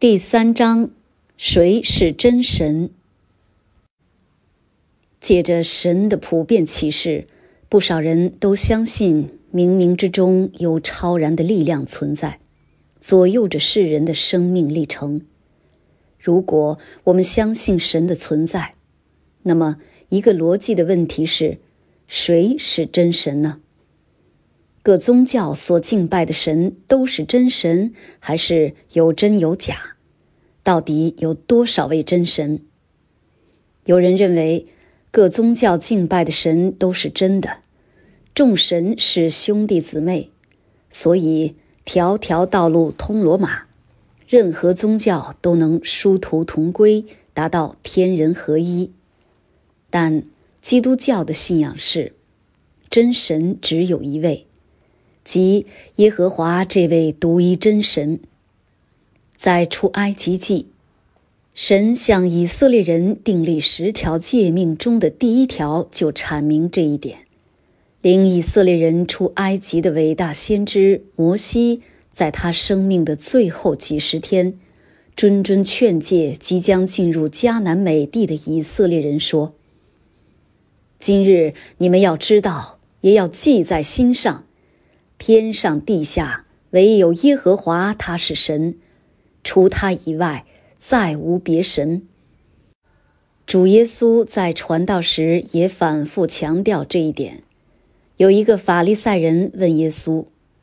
第3章，谁是真神？借着神的普遍启示，不少人都相信冥冥之中有超然的力量存在，左右着世人的生命历程。如果我们相信神的存在，那么一个逻辑的问题是，谁是真神呢？各宗教所敬拜的神都是真神，还是有真有假？到底有多少位真神？有人认为各宗教敬拜的神都是真的，众神是兄弟姊妹，所以条条道路通罗马，任何宗教都能殊途同归，达到天人合一。但基督教的信仰是真神只有一位，即耶和华这位独一真神。在出埃及记，神向以色列人订立10条诫命中的第1条就阐明这一点。领以色列人出埃及的伟大先知摩西，在他生命的最后几十天，谆谆劝诫即将进入迦南美地的以色列人说：今日你们要知道，也要记在心上，天上地下唯有耶和华，他是神，除他以外再无别神。主耶稣在传道时也反复强调这一点。有一个法利赛人问耶稣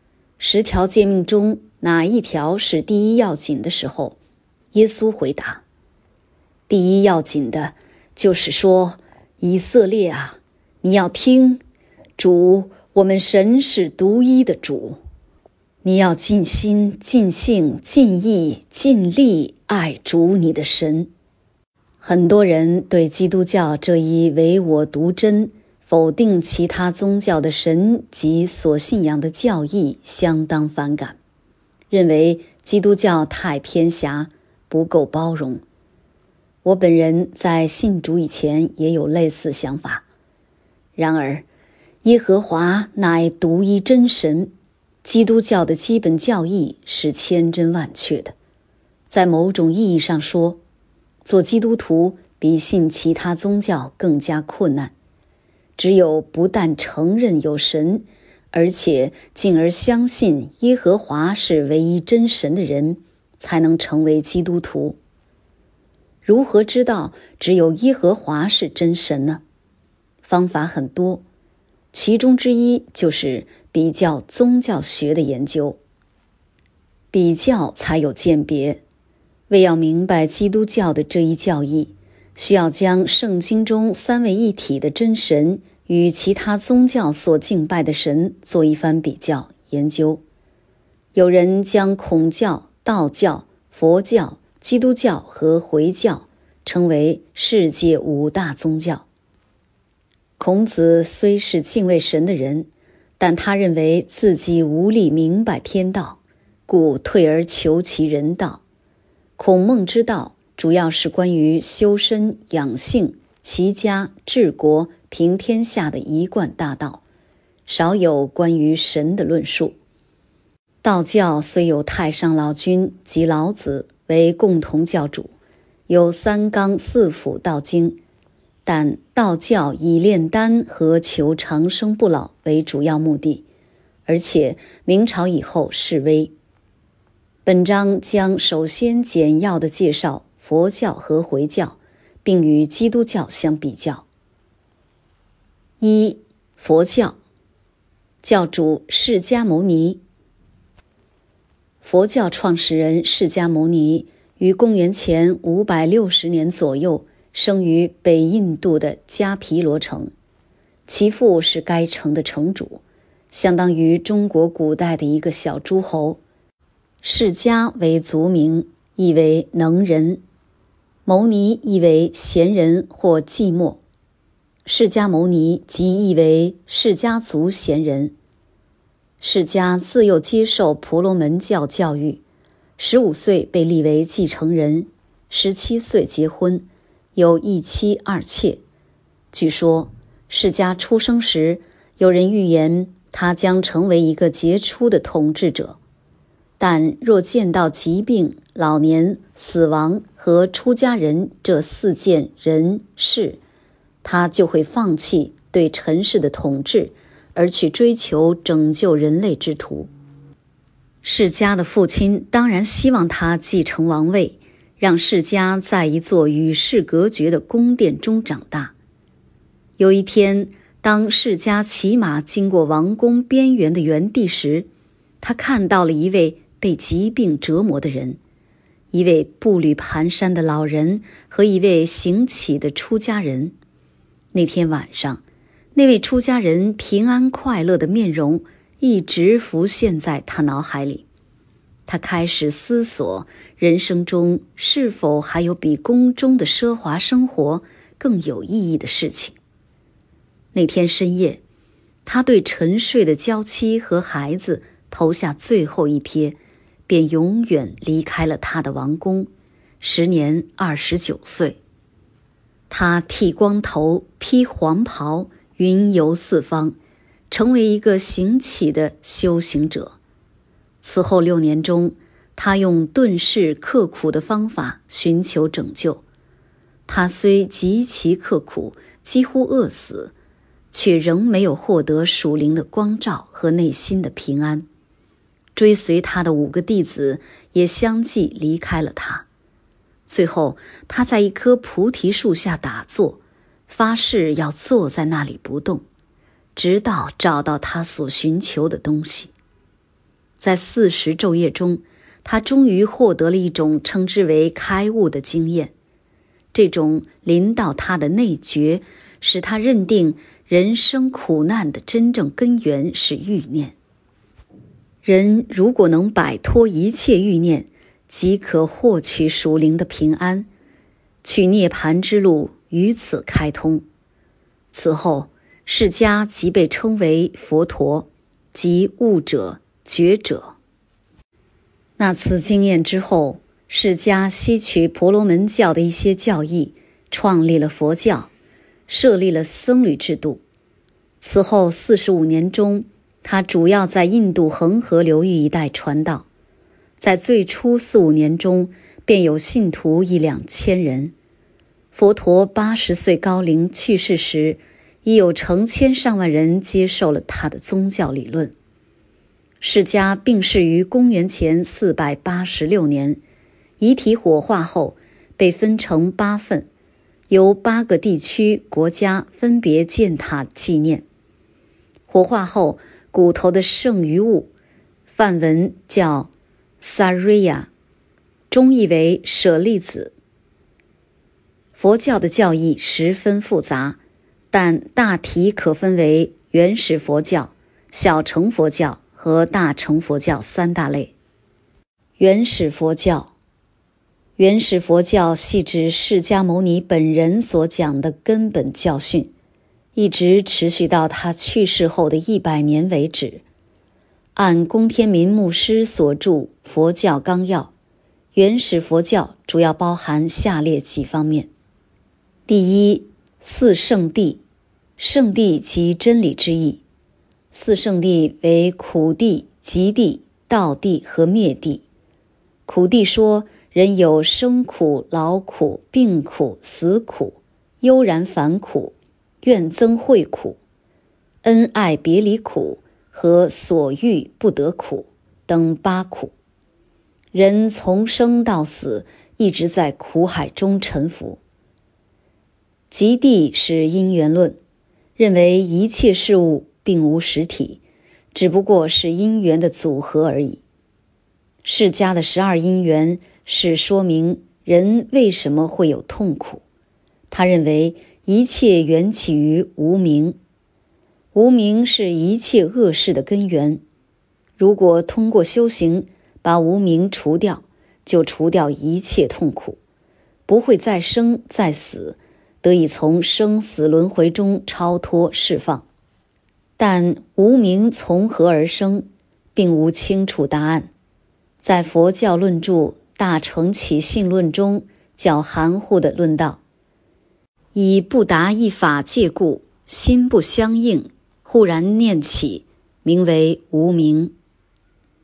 ，10条诫命中哪一条是第一要紧的时候，耶稣回答：第一要紧的就是说，以色列啊，你要听，主我们神是独一的主，你要尽心尽性尽意尽力爱主你的神。很多人对基督教这一唯我独真，否定其他宗教的神及所信仰的教义相当反感，认为基督教太偏狭，不够包容。我本人在信主以前也有类似想法。然而，耶和华乃独一真神，基督教的基本教义是千真万确的。在某种意义上说，做基督徒比信其他宗教更加困难。只有不但承认有神，而且进而相信耶和华是唯一真神的人，才能成为基督徒。如何知道只有耶和华是真神呢？方法很多，其中之一就是比较宗教学的研究。比较才有鉴别。为要明白基督教的这一教义，需要将圣经中3位一体的真神与其他宗教所敬拜的神做一番比较研究。有人将孔教、道教、佛教、基督教和回教称为世界5大宗教。孔子虽是敬畏神的人，但他认为自己无力明白天道，故退而求其人道。孔孟之道主要是关于修身养性、齐家治国平天下的一贯大道，少有关于神的论述。道教虽有太上老君及老子为共同教主，有3纲4辅道经，但道教以炼丹和求长生不老为主要目的，而且明朝以后式微。本章将首先简要地介绍佛教和回教，并与基督教相比较。1. 佛教，教主释迦牟尼。佛教创始人释迦牟尼于公元前560年左右生于北印度的迦毗罗城，其父是该城的城主，相当于中国古代的一个小诸侯。释迦为族名，意为能人，牟尼意为贤人或寂寞。释迦牟尼即意为释迦族贤人。释迦自幼接受婆罗门教教育，15岁被立为继承人，17岁结婚，有1妻2妾。据说释迦出生时，有人预言他将成为一个杰出的统治者，但若见到疾病、 老年、死亡和出家人这4件人事，他就会放弃对尘世的统治，而去追求拯救人类之途。释迦的父亲当然希望他继承王位，让释迦在一座与世隔绝的宫殿中长大。有一天，当释迦骑马经过王宫边缘的原地时，他看到了一位被疾病折磨的人，一位步履蹒跚的老人和一位行乞的出家人。那天晚上，那位出家人平安快乐的面容一直浮现在他脑海里。他开始思索人生中是否还有比宫中的奢华生活更有意义的事情。那天深夜，他对沉睡的娇妻和孩子投下最后一瞥，便永远离开了他的王宫，时年29岁。他剃光头，披黄袍，云游四方，成为一个行乞的修行者。此后6年中，他用遁世刻苦的方法寻求拯救。他虽极其刻苦，几乎饿死，却仍没有获得属灵的光照和内心的平安。追随他的5个弟子也相继离开了他。最后，他在一棵菩提树下打坐，发誓要坐在那里不动，直到找到他所寻求的东西。在40昼夜中，他终于获得了一种称之为开悟的经验。这种临到他的内觉，使他认定人生苦难的真正根源是欲念。人如果能摆脱一切欲念，即可获取属灵的平安，取涅槃之路于此开通。此后，释迦即被称为佛陀，即悟者、觉者。那次经验之后，释迦吸取婆罗门教的一些教义，创立了佛教，设立了僧侣制度。此后45年中，他主要在印度恒河流域一带传道。在最初4、5年中，便有信徒1、2千人。佛陀80岁高龄去世时，已有成千上万人接受了他的宗教理论。释迦病逝于公元前486年，遗体火化后被分成8份，由8个地区国家分别建塔纪念。火化后，骨头的剩余物梵文叫萨瑞亚，中译为舍利子。佛教的教义十分复杂，但大体可分为原始佛教、小乘佛教和大乘佛教3大类。原始佛教系指释迦牟尼本人所讲的根本教训，一直持续到他去世后的100年为止。按宫天民牧师所著《佛教纲要》，原始佛教主要包含下列几方面：第一，四圣谛，圣谛即真理之意。四圣谛为苦谛、集谛、道谛和灭谛。苦谛说，人有生苦、老苦、病苦、死苦、悠然烦苦、怨憎会苦、恩爱别离苦和所欲不得苦等8苦。人从生到死一直在苦海中沉浮。极谛是因缘论，认为一切事物并无实体，只不过是因缘的组合而已。释迦的12因缘是说明人为什么会有痛苦。他认为一切缘起于无明，无明是一切恶事的根源。如果通过修行把无明除掉，就除掉一切痛苦，不会再生再死，得以从生死轮回中超脱释放。但无明从何而生，并无清楚答案。在佛教论著《大乘起信论》中较含糊地论道：以不达一法界故，心不相应，忽然念起，名为无明。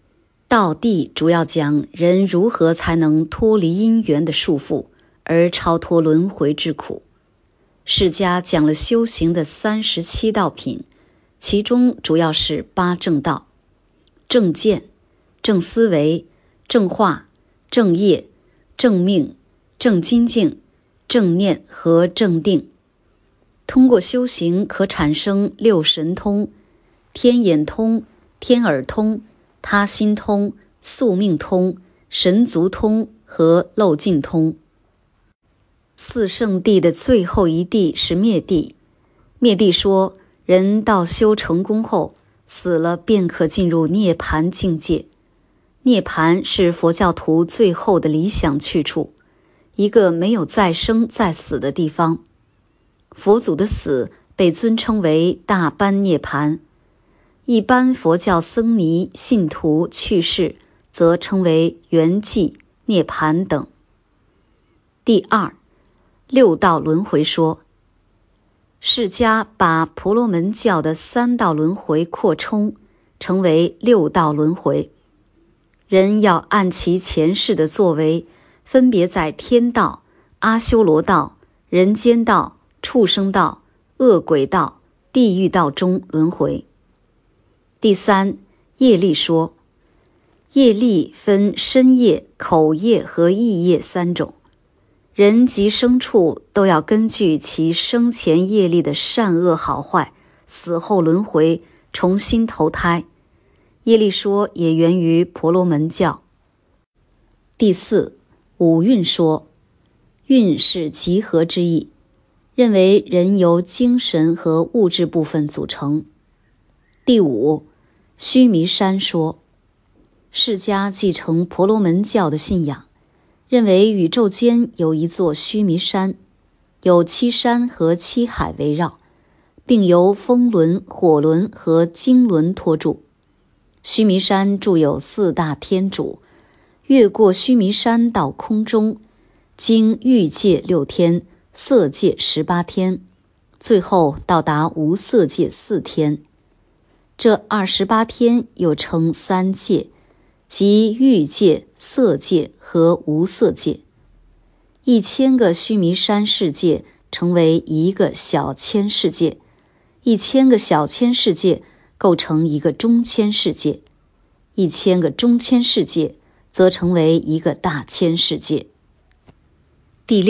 道地主要讲人如何才能脱离因缘的束缚，而超脱轮回之苦。释迦讲了修行的37道品，其中主要是8正道：正见、正思维、正化、正业、正命、正精进、正念和正定。通过修行可产生6神通：天眼通、天耳通、他心通、宿命通、神足通和漏尽通。4圣谛的最后一谛是灭谛。灭谛说，人道修成功后，死了便可进入涅槃境界。涅槃是佛教徒最后的理想去处，一个没有再生再死的地方。佛祖的死被尊称为大般涅槃。一般佛教僧尼信徒去世则称为圆寂、涅槃等。第2，6道轮回说。释迦把婆罗门教的3道轮回扩充，成为6道轮回。人要按其前世的作为，分别在天道、阿修罗道、人间道、畜生道、恶鬼道、地狱道中轮回。第3，业力说。业力分身业、口业和意业3种。人及牲畜都要根据其生前业力的善恶好坏，死后轮回，重新投胎。业力说也源于婆罗门教。第4，五蕴说。蕴是集合之意，认为人由精神和物质部分组成。第5，须弥山说。释迦继承婆罗门教的信仰，认为宇宙间有一座须弥山，有7山和7海围绕，并由风轮、火轮和经轮托住。须弥山住有4大天主，越过须弥山到空中，经欲界6天、色界18天，最后到达无色界4天。这28天又称3界，即欲界、色界和无色界。1000个须弥山世界成为一个小千世界，1000个小千世界构成一个中千世界，1000个中千世界则成为一个大千世界。第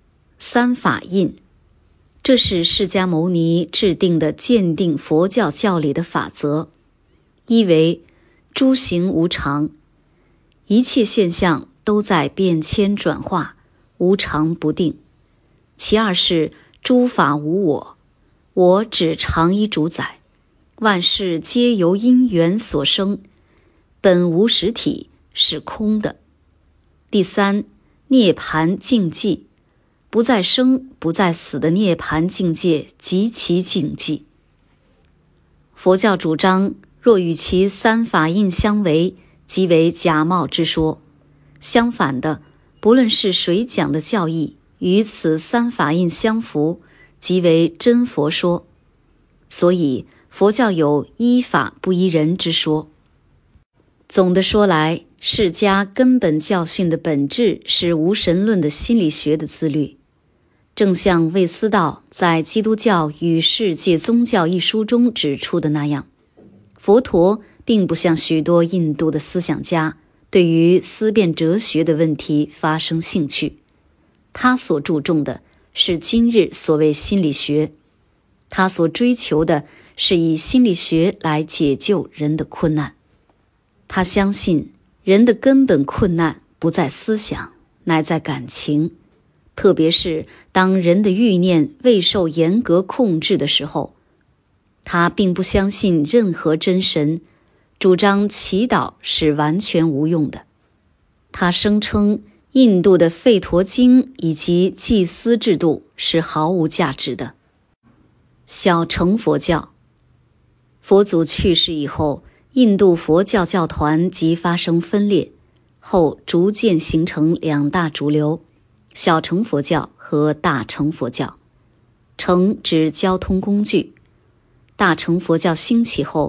6，3法印。这是释迦牟尼制定的鉴定佛教教理的法则。一为诸行无常，一切现象都在变迁转化，无常不定。其2是诸法无我，我只常一主宰，万事皆由因缘所生，本无实体，是空的。第3，涅槃境界，不再生不再死的涅槃境界极其境界。佛教主张，若与其3法印相违，即为假冒之说。相反的，不论是谁讲的教义，与此3法印相符，即为真佛说。所以佛教有依法不依人之说。总的说来，释迦根本教训的本质是无神论的心理学的自律。正像魏思道在《基督教与世界宗教》一书中指出的那样，佛陀并不像许多印度的思想家对于思辨哲学的问题发生兴趣。他所注重的是今日所谓心理学，他所追求的是以心理学来解救人的困难。他相信人的根本困难不在思想，乃在感情。特别是当人的欲念未受严格控制的时候，他并不相信任何真神，主张祈祷是完全无用的。他声称印度的吠陀经以及祭司制度是毫无价值的。小乘佛教，佛祖去世以后，印度佛教教团即发生分裂，后逐渐形成2大主流，小乘佛教和大乘佛教。乘指交通工具。大乘佛教兴起后，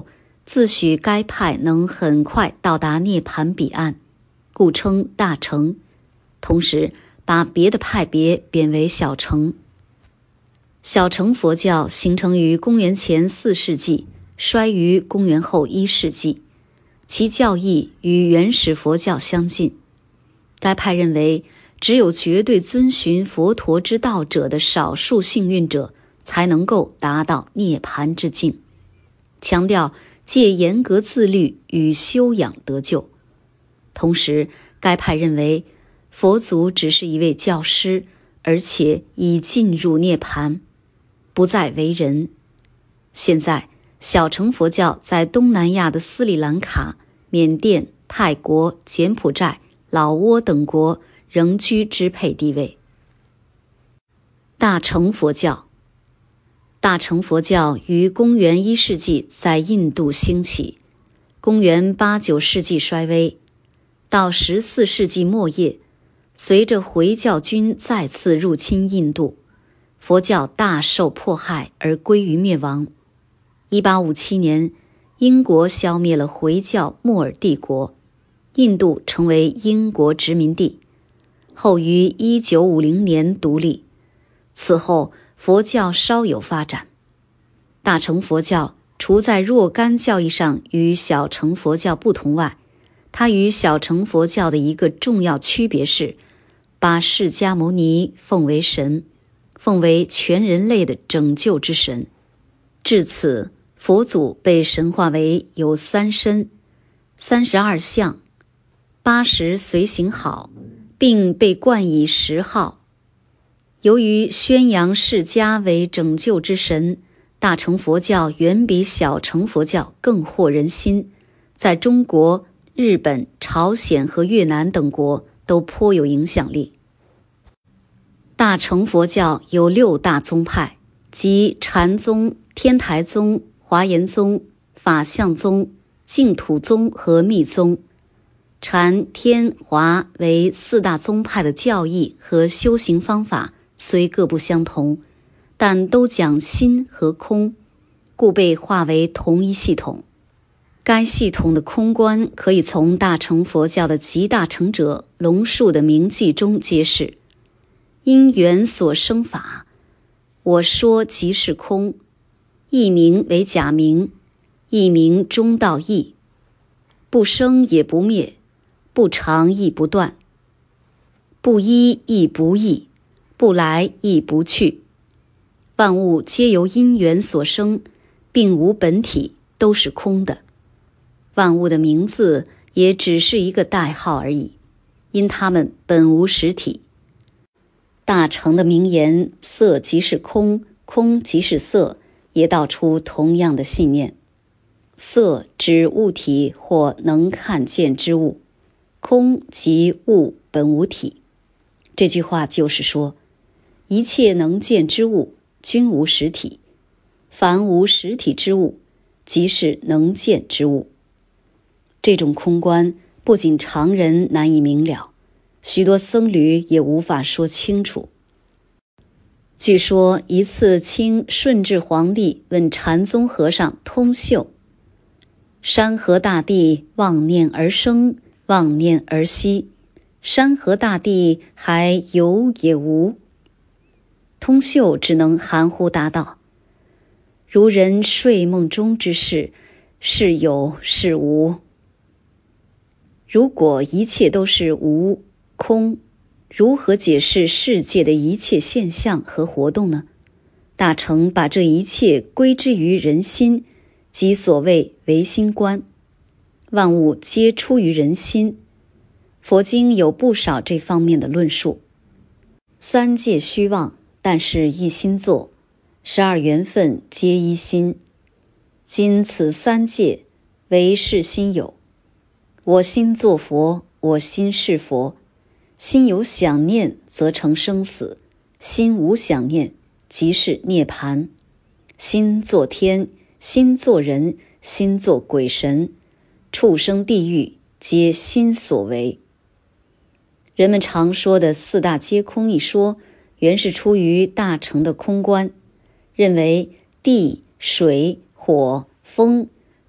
自诩该派能很快到达涅槃彼岸，故称大乘，同时把别的派别贬为小乘。小乘佛教形成于公元前4世纪，衰于公元后1世纪，其教义与原始佛教相近。该派认为，只有绝对遵循佛陀之道者的少数幸运者，才能够达到涅槃之境，强调借严格自律与修养得救。同时，该派认为佛祖只是一位教师，而且已进入涅槃，不再为人。现在，小乘佛教在东南亚的斯里兰卡、缅甸、泰国、柬埔寨、老挝等国仍居支配地位。大乘佛教，大乘佛教于公元1世纪在印度兴起，公元8、9世纪衰微，到14世纪末叶，随着回教军再次入侵印度，佛教大受迫害而归于灭亡。1857年，英国消灭了回教莫尔帝国，印度成为英国殖民地，后于1950年独立。此后，佛教稍有发展。大乘佛教除在若干教义上与小乘佛教不同外，它与小乘佛教的一个重要区别是，把释迦牟尼奉为神，奉为全人类的拯救之神。至此，佛祖被神化为有3身、32相、80随行好，并被冠以10号。由于宣扬释迦为拯救之神，大乘佛教远比小乘佛教更获人心，在中国、日本、朝鲜和越南等国都颇有影响力。大乘佛教有6大宗派，即禅宗、天台宗、华严宗、法相宗、净土宗和密宗。禅、天、华为4大宗派的教义和修行方法虽各不相同，但都讲心和空，故被划为同一系统。该系统的空观可以从大乘佛教的集大成者龙树的名记中揭示：因缘所生法，我说即是空，一名为假名，一名中道义，不生也不灭，不长亦不断，不依亦不异，不来亦不去。万物皆由因缘所生，并无本体，都是空的。万物的名字也只是一个代号而已，因它们本无实体。大乘的名言色即是空，空即是色，也道出同样的信念。色指物体或能看见之物，空即物本无体。这句话就是说，一切能见之物均无实体，凡无实体之物即是能见之物。这种空观不仅常人难以明了，许多僧侣也无法说清楚。据说一次清顺治皇帝问禅宗和尚通秀：山河大地妄念而生，妄念而息，山河大地还有也无？通秀只能含糊答道：如人睡梦中之事，是有是无。如果一切都是无空，如何解释世界的一切现象和活动呢？大乘把这一切归之于人心，即所谓唯心观。万物皆出于人心，佛经有不少这方面的论述。三界虚妄，但是一心作，12缘分皆一心。今此三界，唯是心有。我心作佛，我心是佛。心有想念，则成生死；心无想念，即是涅槃。心作天，心作人，心作鬼神，畜生地狱，皆心所为。人们常说的4大皆空一说，原是出于大乘的空观，认为地、水、火、风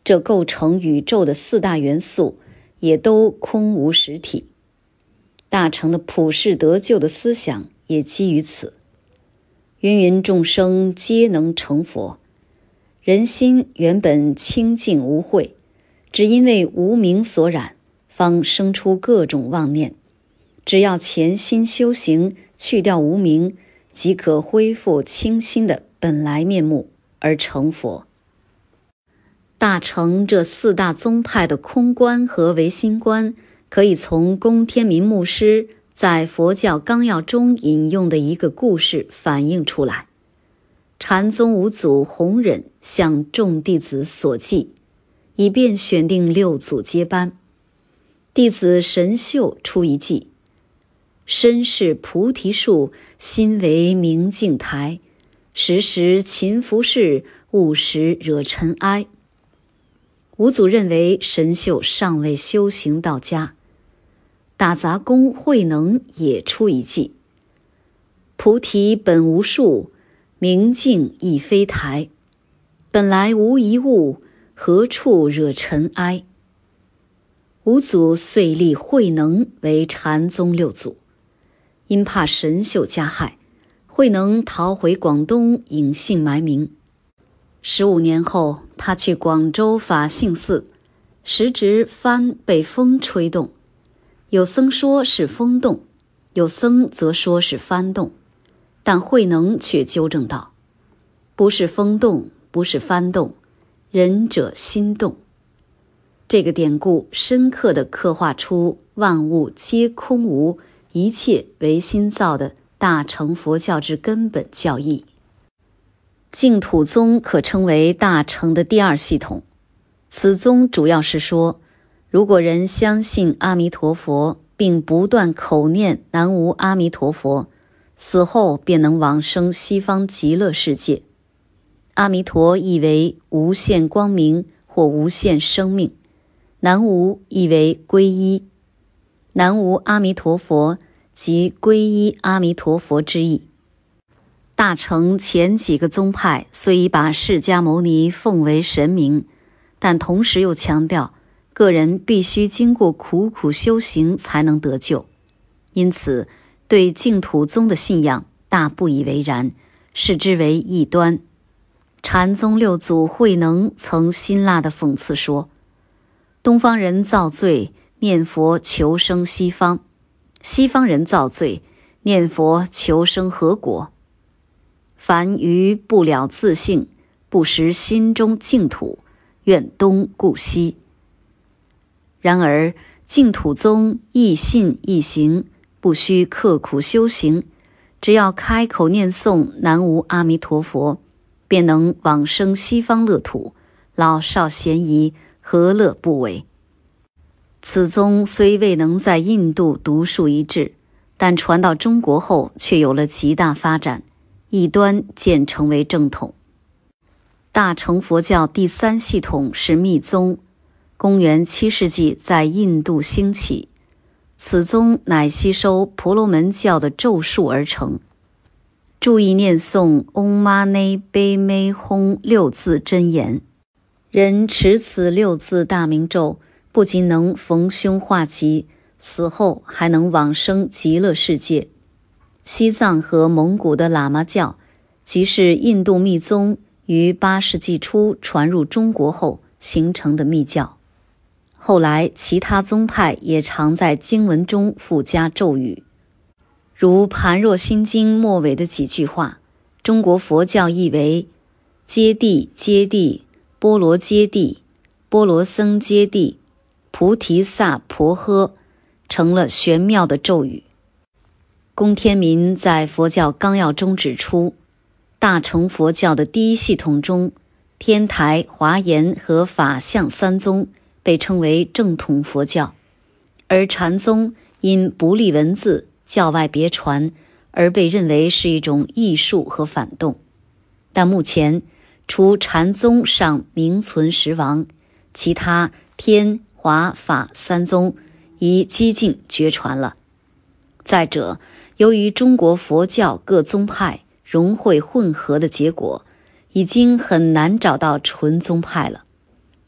这构成宇宙的4大元素也都空无实体。大乘的普世得救的思想也基于此。芸芸众生皆能成佛，人心原本清净无秽，只因为无明所染，方生出各种妄念。只要潜心修行，去掉无明，即可恢复清新的本来面目而成佛。大乘这4大宗派的空观和唯心观，可以从龚天民牧师在佛教纲要中引用的一个故事反映出来。禅宗五祖弘忍向众弟子所记，以便选定6祖接班。弟子神秀出一计：身是菩提树，心为明镜台，时时勤拂拭，勿使惹尘埃。五祖认为神秀尚未修行到家。打杂工慧能也出一计：菩提本无树，明镜亦非台，本来无一物，何处惹尘埃。五祖遂立慧能为禅宗6祖。因怕神秀加害，慧能逃回广东隐姓埋名。15年后，他去广州法性寺，时值帆被风吹动，有僧说是风动，有僧则说是帆动，但慧能却纠正道：不是风动，不是帆动，仁者心动。这个典故深刻地刻画出万物皆空无，一切唯心造的大乘佛教之根本教义。净土宗可称为大乘的第2系统。此宗主要是说，如果人相信阿弥陀佛，并不断口念南无阿弥陀佛，死后便能往生西方极乐世界。阿弥陀意为无限光明或无限生命，南无意为皈依，南无阿弥陀佛即皈依阿弥陀佛之意。大乘前几个宗派虽已把释迦牟尼奉为神明，但同时又强调个人必须经过苦苦修行才能得救，因此对净土宗的信仰大不以为然，视之为异端。禅宗6祖慧能曾辛辣地讽刺说：东方人造罪，念佛求生西方；西方人造罪，念佛求生何国？凡愚不了自性，不识心中净土，愿东顾西。然而净土宗亦信亦行，不需刻苦修行，只要开口念诵南无阿弥陀佛，便能往生西方乐土，老少咸宜，何乐不为？此宗虽未能在印度独树一帜，但传到中国后却有了极大发展，异端渐成为正统。大乘佛教第3系统是密宗，公元7世纪在印度兴起，此宗乃吸收婆罗门教的咒术而成。注意念诵嗡嘛呢呗咪吽6字真言，人持此6字大明咒，不仅能逢凶化吉，死后还能往生极乐世界。西藏和蒙古的喇嘛教，即是印度密宗于8世纪初传入中国后形成的密教。后来其他宗派也常在经文中附加咒语，如盘若心经末尾的几句话，中国佛教译为揭谛揭谛，波罗揭谛，波罗僧揭谛，菩提萨婆诃，成了玄妙的咒语。龚天民在佛教纲要中指出，大乘佛教的第1系统中，天台、华严和法相3宗被称为正统佛教，而禅宗因不立文字，教外别传，而被认为是一种艺术和反动。但目前除禅宗尚名存实亡，其他天、华、法3宗已几近绝传了。再者，由于中国佛教各宗派融汇混合的结果，已经很难找到纯宗派了。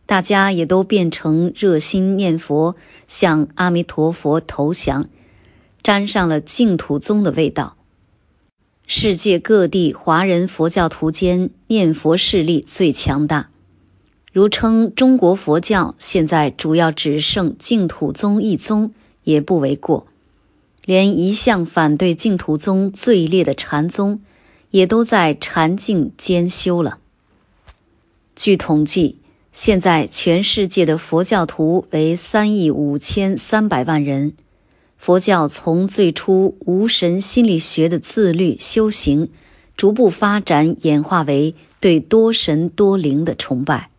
大家也都变成热心念佛，向阿弥陀佛投降，沾上了净土宗的味道。世界各地华人佛教徒间念佛势力最强大，如称中国佛教现在主要只剩净土宗一宗也不为过，连一向反对净土宗最烈的禅宗也都在禅境兼修了。据统计，现在全世界的佛教徒为3.53亿人，佛教从最初无神心理学的自律修行，逐步发展演化为对多神多灵的崇拜。